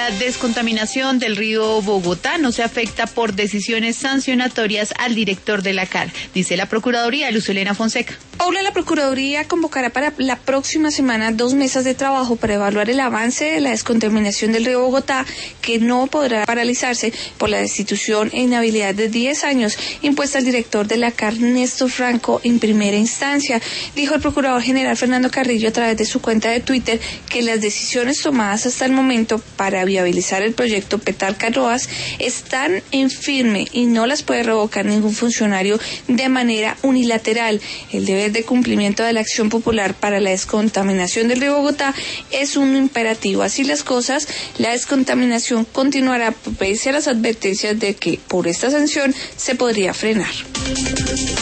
la descontaminación del río Bogotá no se afecta por decisiones sancionatorias al director de la CAR, dice la Procuraduría. Luz Helena Fonseca. Paula, la Procuraduría convocará para la próxima semana 2 mesas de trabajo para evaluar el avance de la descontaminación del río Bogotá, que no podrá paralizarse por la destitución e inhabilidad de 10 años impuesta al director de la CAR, Néstor Franco, en primera instancia. Dijo el Procurador General Fernando Carrillo a través de su cuenta de Twitter que las decisiones tomadas hasta el momento para viabilizar el proyecto Petar-Canoas están en firme y no las puede revocar ningún funcionario de manera unilateral. El deber de cumplimiento de la acción popular para la descontaminación del río Bogotá es un imperativo. Así las cosas, la descontaminación continuará pese a las advertencias de que por esta sanción se podría frenar.